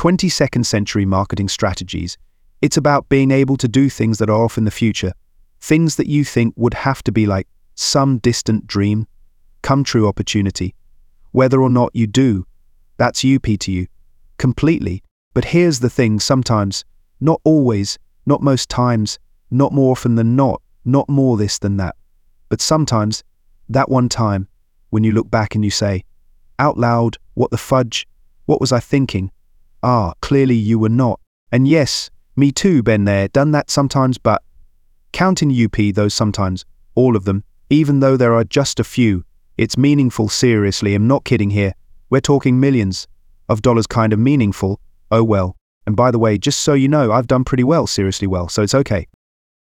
22nd century marketing strategies. It's about being able to do things that are off in the future, things that you think would have to be like some distant dream, come true opportunity. Whether or not you do, that's UP to you, completely. But here's the thing, sometimes, not always, not most times, not more often than not more this than that. But sometimes, that one time, when you look back and you say, out loud, what the fudge? What was I thinking? Clearly you were not. And yes, me too, been there, done that sometimes, but counting UP those sometimes, all of them, even though there are just a few, it's meaningful, seriously, I'm not kidding here. We're talking millions of dollars kind of meaningful. Oh well. And by the way, just so you know, I've done pretty well, seriously well, so it's okay.